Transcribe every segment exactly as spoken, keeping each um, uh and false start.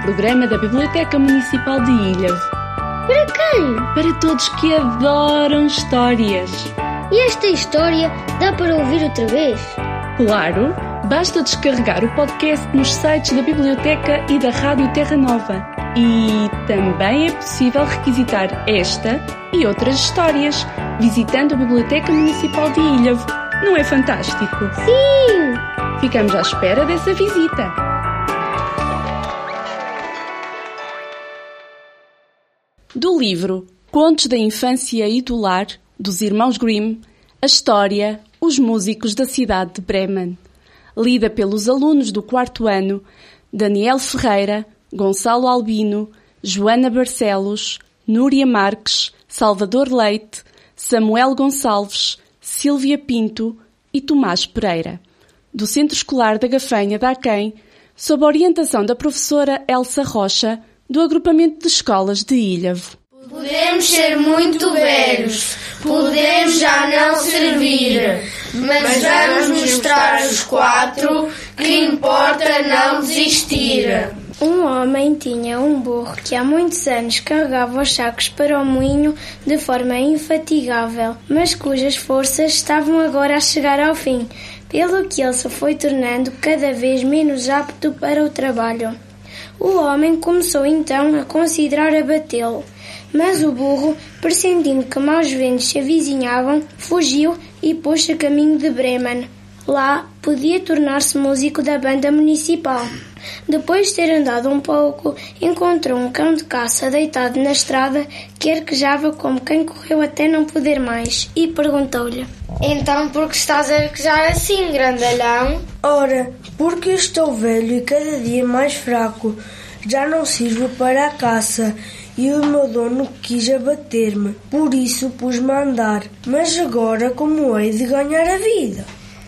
programa da Biblioteca Municipal de Ilhavo. Para quem? Para todos que adoram histórias. E esta história dá para ouvir outra vez? Claro, basta descarregar o podcast nos sites da Biblioteca e da Rádio Terra Nova. E também é possível requisitar esta e outras histórias visitando a Biblioteca Municipal de Ilhavo. Não é fantástico? Sim! Ficamos à espera dessa visita. Do livro Contos da Infância e do Lar, dos Irmãos Grimm, a história Os Músicos da Cidade de Bremen. Lida pelos alunos do quarto ano Daniel Ferreira, Gonçalo Albino, Joana Barcelos, Núria Marques, Salvador Leite, Samuel Gonçalves, Sílvia Pinto e Tomás Pereira. Do Centro Escolar da Gafanha de Aquém, sob a orientação da professora Elsa Rocha, do agrupamento de escolas de Ilhavo. Podemos ser muito velhos, podemos já não servir, mas vamos mostrar aos quatro que importa não desistir. Um homem tinha um burro que há muitos anos carregava os sacos para o moinho de forma infatigável, mas cujas forças estavam agora a chegar ao fim, pelo que ele se foi tornando cada vez menos apto para o trabalho. O homem começou então a considerar abatê-lo, mas o burro, pressentindo que maus ventos se avizinhavam, fugiu e pôs-se a caminho de Bremen. Lá podia tornar-se músico da banda municipal. Depois de ter andado um pouco, encontrou um cão de caça deitado na estrada que arquejava como quem correu até não poder mais e perguntou-lhe: Então por que estás a arquejar assim, grandalhão? Ora, porque estou velho e cada dia mais fraco. Já não sirvo para a caça e o meu dono quis abater-me. Por isso pus-me a andar. Mas agora como hei de ganhar a vida?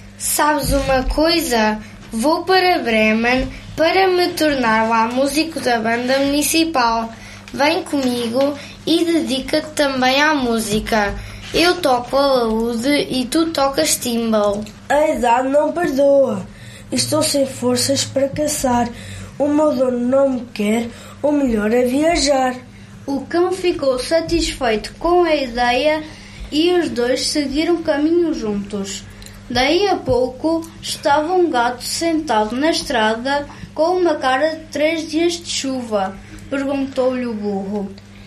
Sabes uma coisa? Vou para Bremen para me tornar lá músico da banda municipal. Vem comigo e dedica-te também à música. Eu toco a laúde e tu tocas timbal. A idade não perdoa. Estou sem forças para caçar. O meu dono não me quer, o melhor é viajar. O cão ficou satisfeito com a ideia e os dois seguiram caminho juntos. Daí a pouco estava um gato sentado na estrada com uma cara de três dias de chuva. Perguntou-lhe o burro: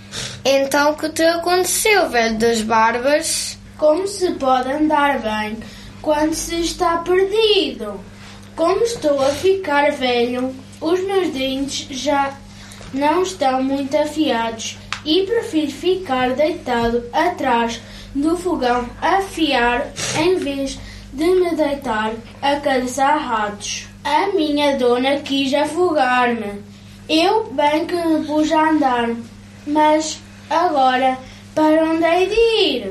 Então o que te aconteceu, velho das barbas? Como se pode andar bem quando se está perdido? Como estou a ficar velho, os meus dentes já não estão muito afiados e prefiro ficar deitado atrás do fogão a afiar em vez de me deitar a caçar ratos. A minha dona quis afogar-me. Eu bem que me pus a andar, mas agora para onde hei de ir?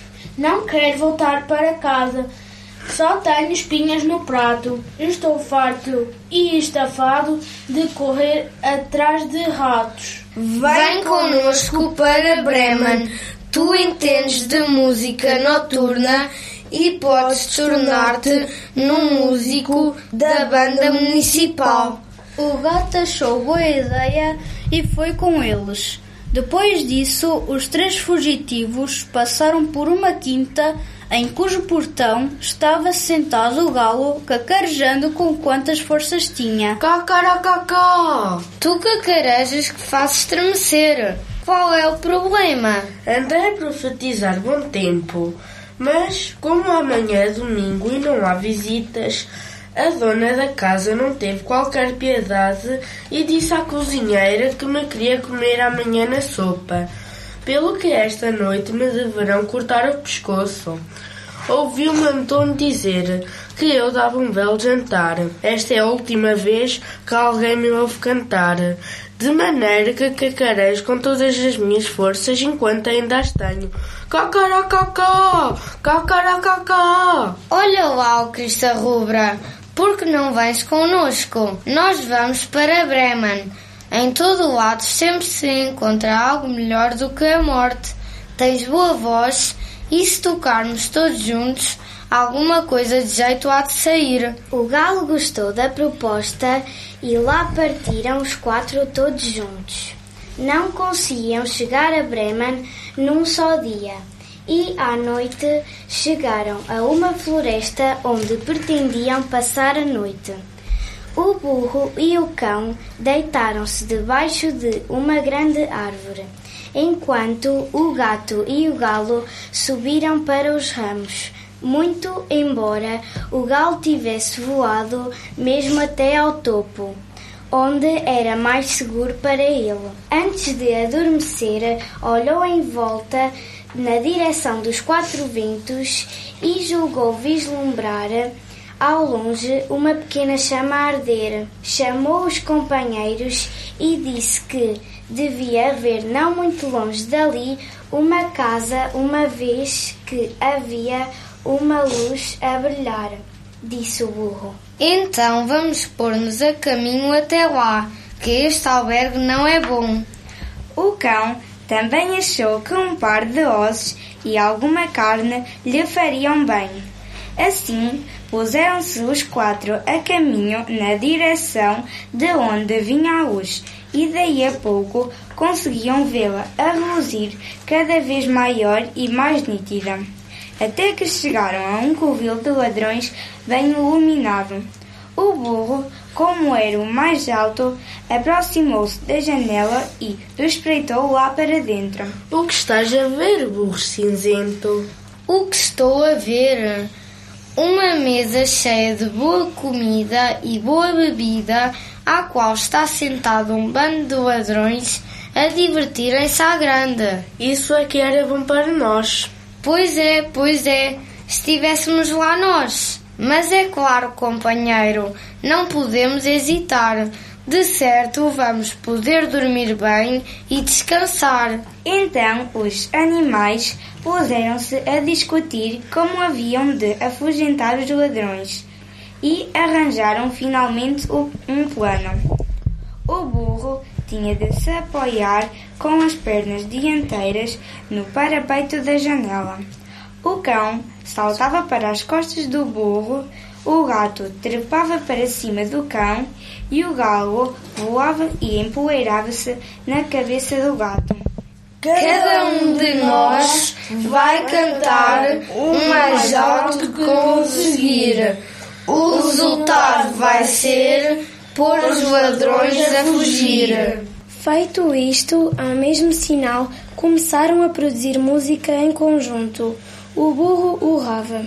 Não quero voltar para casa. Só tenho espinhas no prato. Estou farto e estafado de correr atrás de ratos. Vem connosco para Bremen. Tu entendes de música noturna e podes tornar-te num músico da banda municipal. O gato achou boa ideia e foi com eles. Depois disso, os três fugitivos passaram por uma quinta em cujo portão estava sentado o galo, cacarejando com quantas forças tinha. Cacaracacá! Tu cacarejas que fazes estremecer. Qual é o problema? Andei a profetizar bom tempo, mas como amanhã é domingo e não há visitas, a dona da casa não teve qualquer piedade e disse à cozinheira que me queria comer amanhã na sopa, pelo que esta noite me deverão cortar o pescoço. Ouvi-me Antônio dizer que eu dava um belo jantar. Esta é a última vez que alguém me ouve cantar, de maneira que cacarejo com todas as minhas forças enquanto ainda as tenho. Cacaracacá! Cacaracacá! Olha lá o Crista Rubra, por que não vens connosco? Nós vamos para Bremen. Em todo o lado sempre se encontra algo melhor do que a morte. Tens boa voz e se tocarmos todos juntos, alguma coisa de jeito há de sair. O galo gostou da proposta e lá partiram os quatro todos juntos. Não conseguiam chegar a Bremen num só dia e, à noite, chegaram a uma floresta onde pretendiam passar a noite. O burro e o cão deitaram-se debaixo de uma grande árvore, enquanto o gato e o galo subiram para os ramos, muito embora o galo tivesse voado mesmo até ao topo, onde era mais seguro para ele. Antes de adormecer, olhou em volta na direção dos quatro ventos e julgou vislumbrar ao longe uma pequena chama a arder. Chamou os companheiros e disse que devia haver não muito longe dali uma casa, uma vez que havia uma luz a brilhar. Disse o burro. Então vamos pôr-nos a caminho até lá, que este albergue não é bom. O cão também achou que um par de ossos e alguma carne lhe fariam bem. Assim, puseram-se os quatro a caminho na direção de onde vinha a luz, e daí a pouco conseguiam vê-la a reluzir cada vez maior e mais nítida, até que chegaram a um covil de ladrões bem iluminado. O burro, como era o mais alto, aproximou-se da janela e espreitou lá para dentro. O que estás a ver, burro cinzento? O que estou a ver? Uma mesa cheia de boa comida e boa bebida, à qual está sentado um bando de ladrões a divertirem-se à grande. Isso é que era bom para nós. Pois é, pois é, se estivéssemos lá nós. Mas é claro, companheiro, não podemos hesitar. De certo, vamos poder dormir bem e descansar. Então, os animais puseram-se a discutir como haviam de afugentar os ladrões e arranjaram finalmente um plano. O burro tinha de se apoiar com as pernas dianteiras no parapeito da janela. O cão saltava para as costas do burro, o gato trepava para cima do cão e o galo voava e empoeirava-se na cabeça do gato. Cada um de nós vai cantar o mais alto que conseguir. O resultado vai ser pôr os ladrões a fugir. Feito isto, ao mesmo sinal, começaram a produzir música em conjunto. O burro urrava.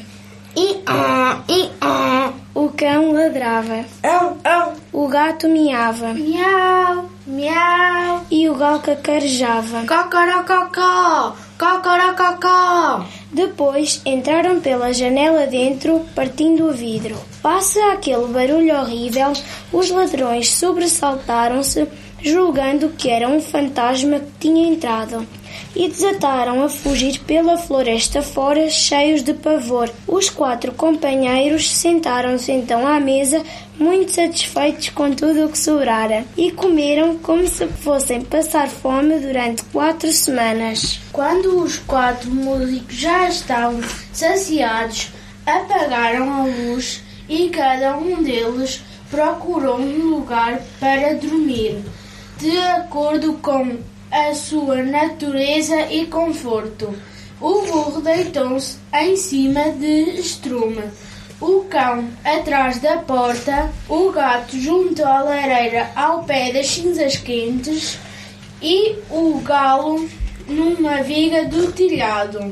I-ah, i-ah. O cão ladrava. Au, au. O gato miava. Miau, miau. E o galo cacarejava. Cacaracacá, cacaracacá. Depois entraram pela janela dentro, partindo o vidro. Passa aquele barulho horrível, os ladrões sobressaltaram-se, julgando que era um fantasma que tinha entrado, e desataram a fugir pela floresta fora, cheios de pavor. Os quatro companheiros sentaram-se então à mesa, muito satisfeitos com tudo o que sobrara, e comeram como se fossem passar fome durante quatro semanas. Quando os quatro músicos já estavam saciados, apagaram a luz e cada um deles procurou um lugar para dormir, de acordo com a sua natureza e conforto. O burro deitou-se em cima de estrume, o cão atrás da porta, o gato junto à lareira ao pé das cinzas quentes e o galo numa viga do telhado.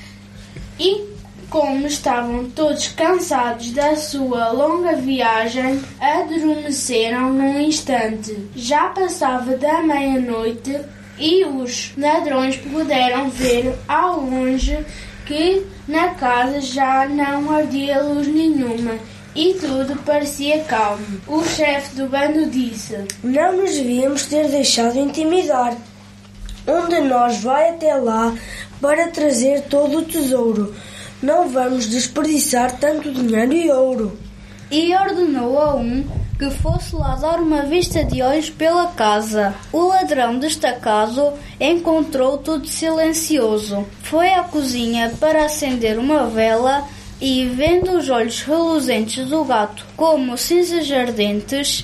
E como estavam todos cansados da sua longa viagem, adormeceram num instante. Já passava da meia-noite e os ladrões puderam ver ao longe que na casa já não ardia luz nenhuma e tudo parecia calmo. O chefe do bando disse: Não nos devíamos ter deixado intimidar. Um de nós vai até lá para trazer todo o tesouro. Não vamos desperdiçar tanto dinheiro e ouro. E ordenou a um que fosse lá dar uma vista de olhos pela casa. O ladrão destacado encontrou tudo silencioso. Foi à cozinha para acender uma vela e, vendo os olhos reluzentes do gato como cinzas ardentes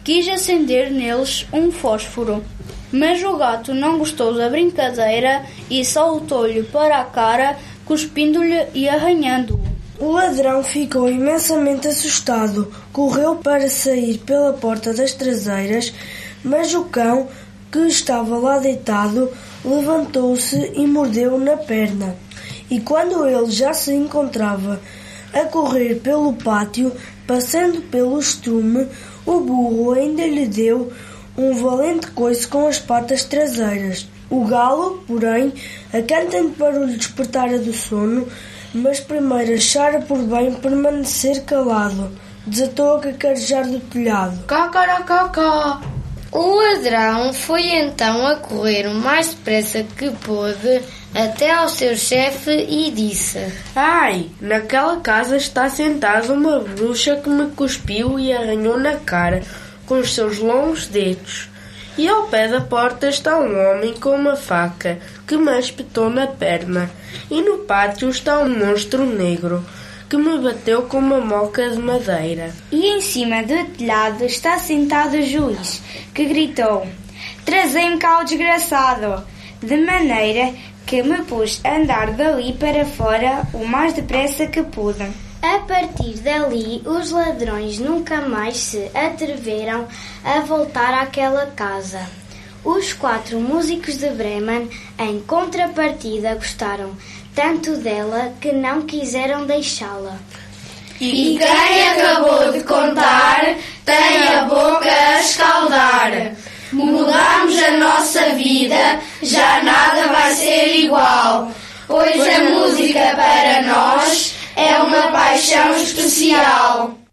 quis acender neles um fósforo. Mas o gato não gostou da brincadeira e saltou-lhe para a cara, cuspindo-lhe e arranhando-o. O ladrão ficou imensamente assustado, correu para sair pela porta das traseiras, mas o cão, que estava lá deitado, levantou-se e mordeu na perna. E quando ele já se encontrava a correr pelo pátio, passando pelo estrume, o burro ainda lhe deu um valente coice com as patas traseiras. O galo, porém, a cantando para o despertar do sono, mas primeiro achara por bem permanecer calado, desatou a cacarejar do telhado. Cacaracacá! O ladrão foi então a correr o mais depressa que pôde até ao seu chefe e disse: Ai, naquela casa está sentada uma bruxa que me cuspiu e arranhou na cara com os seus longos dedos. E ao pé da porta está um homem com uma faca que me espetou na perna. E no pátio está um monstro negro que me bateu com uma moca de madeira. E em cima do telhado está sentado o juiz, que gritou: Trazei-me cá o desgraçado! De maneira que me pus a andar dali para fora o mais depressa que pude. A partir dali, os ladrões nunca mais se atreveram a voltar àquela casa. Os quatro músicos de Bremen, em contrapartida, gostaram tanto dela que não quiseram deixá-la. E quem acabou de contar tem a boca a escaldar. Mudamos a nossa vida, já nada vai ser igual, pois a música para nós é uma paixão especial.